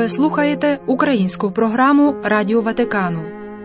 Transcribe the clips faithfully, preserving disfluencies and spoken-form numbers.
Ви слухаєте українську програму Радіо Ватикану.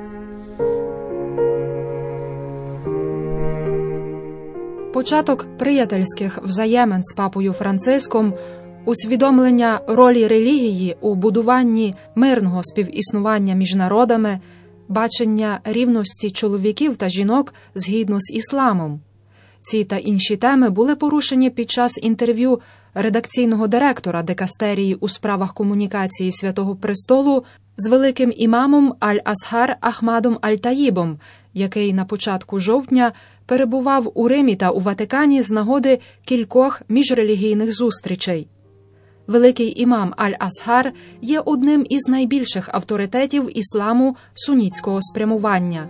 Початок приятельських взаємин з папою Франциском, усвідомлення ролі релігії у будуванні мирного співіснування між народами, бачення рівності чоловіків та жінок згідно з ісламом. Ці та інші теми були порушені під час інтерв'ю редакційного директора дикастерії у справах комунікації Святого Престолу з великим імамом Аль-Азгар Ахмадом Аль-Таїбом, який на початку жовтня перебував у Римі та у Ватикані з нагоди кількох міжрелігійних зустрічей. Великий імам Аль-Азгар є одним із найбільших авторитетів ісламу сунітського спрямування.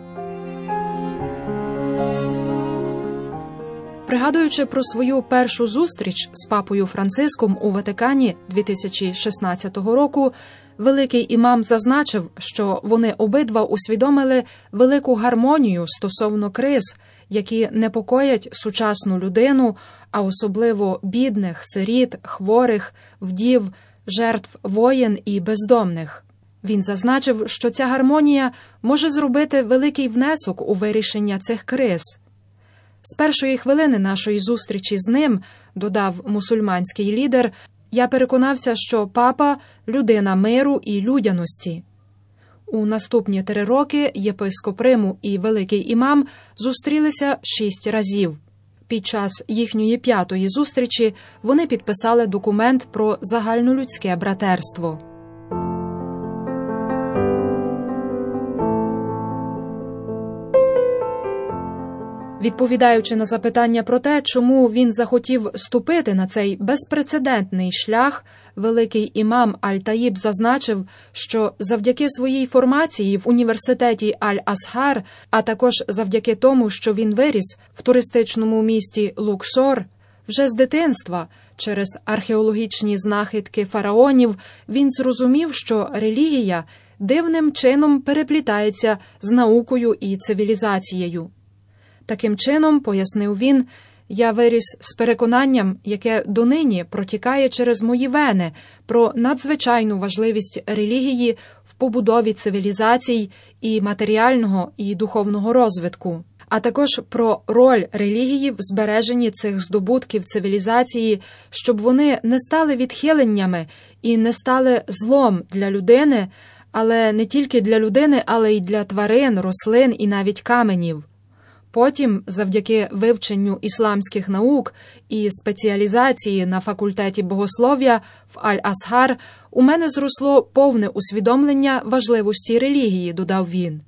Пригадуючи про свою першу зустріч з папою Франциском у Ватикані дві тисячі шістнадцятого року, великий імам зазначив, що вони обидва усвідомили велику гармонію стосовно криз, які непокоять сучасну людину, а особливо бідних, сиріт, хворих, вдів, жертв воєн і бездомних. Він зазначив, що ця гармонія може зробити великий внесок у вирішення цих криз. З першої хвилини нашої зустрічі з ним, додав мусульманський лідер, я переконався, що папа – людина миру і людяності. У наступні три роки єпископ Риму і великий імам зустрілися шість разів. Під час їхньої п'ятої зустрічі вони підписали документ про загальнолюдське братерство. Відповідаючи на запитання про те, чому він захотів ступити на цей безпрецедентний шлях, великий імам Аль-Таїб зазначив, що завдяки своїй формації в університеті Аль-Азгар, а також завдяки тому, що він виріс в туристичному місті Луксор, вже з дитинства, через археологічні знахідки фараонів, він зрозумів, що релігія дивним чином переплітається з наукою і цивілізацією. Таким чином, пояснив він, я виріс з переконанням, яке донині протікає через мої вени, про надзвичайну важливість релігії в побудові цивілізацій і матеріального, і духовного розвитку, а також про роль релігії в збереженні цих здобутків цивілізації, щоб вони не стали відхиленнями і не стали злом для людини, але не тільки для людини, але й для тварин, рослин і навіть каменів. Потім, завдяки вивченню ісламських наук і спеціалізації на факультеті богослов'я в Аль-Азгар, у мене зросло повне усвідомлення важливості релігії, додав він.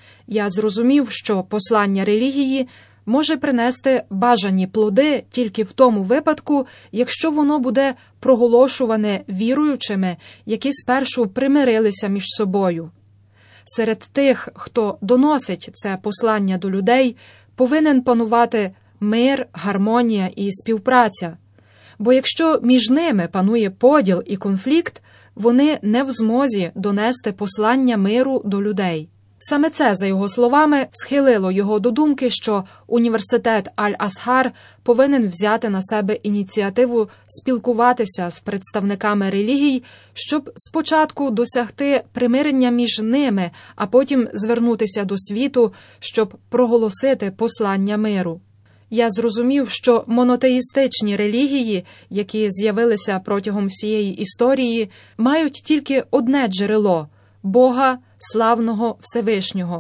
Я зрозумів, що послання релігії може принести бажані плоди тільки в тому випадку, якщо воно буде проголошуване віруючими, які спершу примирилися між собою. Серед тих, хто доносить це послання до людей, повинен панувати мир, гармонія і співпраця. Бо якщо між ними панує поділ і конфлікт, вони не в змозі донести послання миру до людей. Саме це, за його словами, схилило його до думки, що університет Аль-Азгар повинен взяти на себе ініціативу спілкуватися з представниками релігій, щоб спочатку досягти примирення між ними, а потім звернутися до світу, щоб проголосити послання миру. Я зрозумів, що монотеїстичні релігії, які з'явилися протягом всієї історії, мають тільки одне джерело – Бога, славного Всевишнього.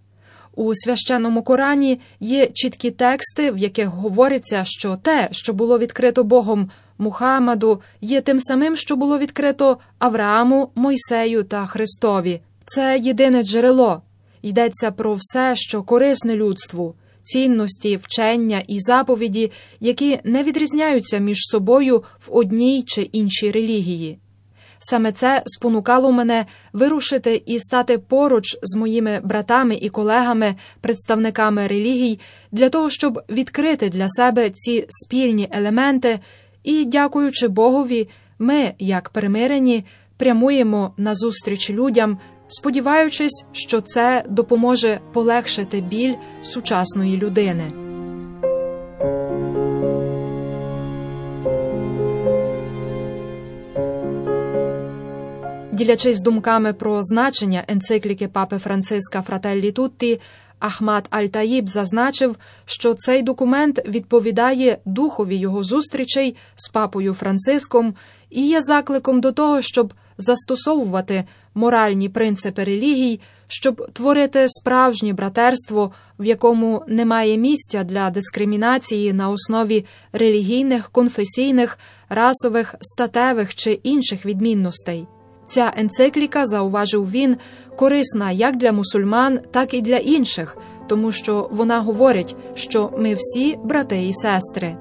У священному Корані є чіткі тексти, в яких говориться, що те, що було відкрито Богом Мухаммаду, є тим самим, що було відкрито Аврааму, Мойсею та Христові. Це єдине джерело. Йдеться про все, що корисне людству, цінності, вчення і заповіді, які не відрізняються між собою в одній чи іншій релігії. Саме це спонукало мене вирушити і стати поруч з моїми братами і колегами, представниками релігій, для того, щоб відкрити для себе ці спільні елементи і, дякуючи Богові, ми, як примирені, прямуємо назустріч людям, сподіваючись, що це допоможе полегшити біль сучасної людини. Ділячись думками про значення енцикліки папи Франциска «Фрателлі Тутті», Ахмад Аль-Таїб зазначив, що цей документ відповідає духові його зустрічей з папою Франциском і є закликом до того, щоб застосовувати моральні принципи релігій, щоб творити справжнє братерство, в якому немає місця для дискримінації на основі релігійних, конфесійних, расових, статевих чи інших відмінностей. Ця енцикліка, зауважив він, корисна як для мусульман, так і для інших, тому що вона говорить, що ми всі брати і сестри.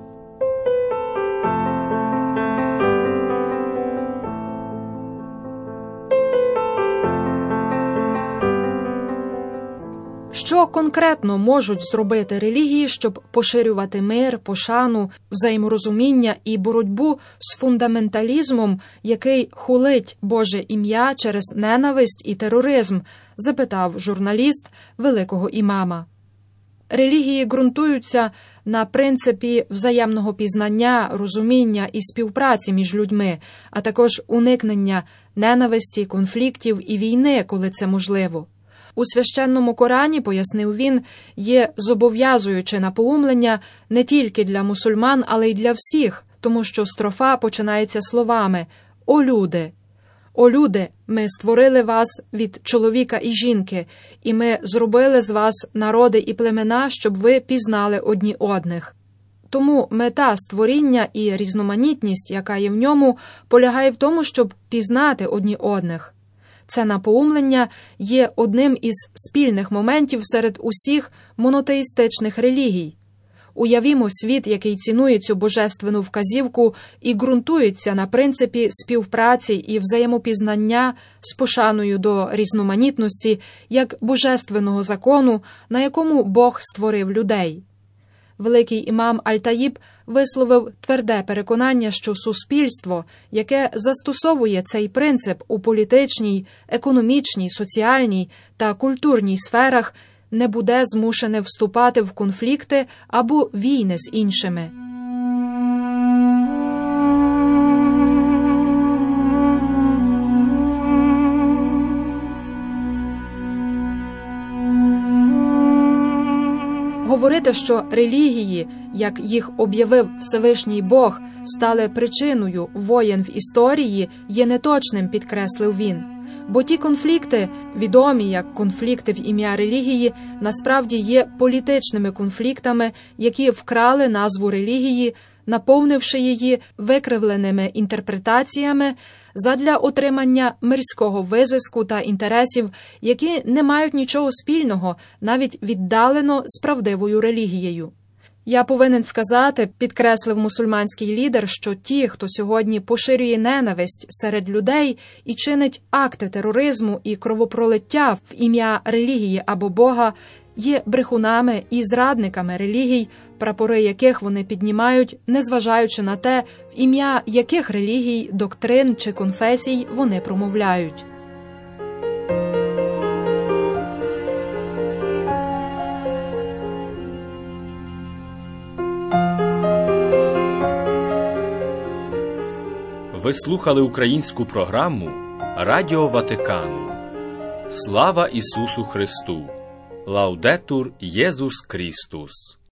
Що конкретно можуть зробити релігії, щоб поширювати мир, пошану, взаєморозуміння і боротьбу з фундаменталізмом, який хулить Боже ім'я через ненависть і тероризм, запитав журналіст великого імама. Релігії ґрунтуються на принципі взаємного пізнання, розуміння і співпраці між людьми, а також уникнення ненависті, конфліктів і війни, коли це можливо. У священному Корані, пояснив він, є зобов'язуюче напоумлення не тільки для мусульман, але й для всіх, тому що строфа починається словами «О люди! О люди! Ми створили вас від чоловіка і жінки, і ми зробили з вас народи і племена, щоб ви пізнали одні одних». Тому мета створіння і різноманітність, яка є в ньому, полягає в тому, щоб пізнати одні одних. Це напоумлення є одним із спільних моментів серед усіх монотеїстичних релігій. Уявімо світ, який цінує цю божественну вказівку і ґрунтується на принципі співпраці і взаємопізнання з пошаною до різноманітності як божественного закону, на якому Бог створив людей. Великий імам Аль-Таїб висловив тверде переконання, що суспільство, яке застосовує цей принцип у політичній, економічній, соціальній та культурній сферах, не буде змушене вступати в конфлікти або війни з іншими. Говорити, що релігії, як їх об'явив Всевишній Бог, стали причиною воєн в історії, є неточним, підкреслив він. Бо ті конфлікти, відомі як конфлікти в ім'я релігії, насправді є політичними конфліктами, які вкрали назву релігії, наповнивши її викривленими інтерпретаціями задля отримання мирського визиску та інтересів, які не мають нічого спільного, навіть віддалено з правдивою релігією. Я повинен сказати, підкреслив мусульманський лідер, що ті, хто сьогодні поширює ненависть серед людей і чинить акти тероризму і кровопролиття в ім'я релігії або Бога, є брехунами і зрадниками релігій, прапори яких вони піднімають, незважаючи на те, в ім'я яких релігій, доктрин чи конфесій вони промовляють. Ви слухали українську програму Радіо Ватикану. Слава Ісусу Христу! Лаудетур Єсус Христос!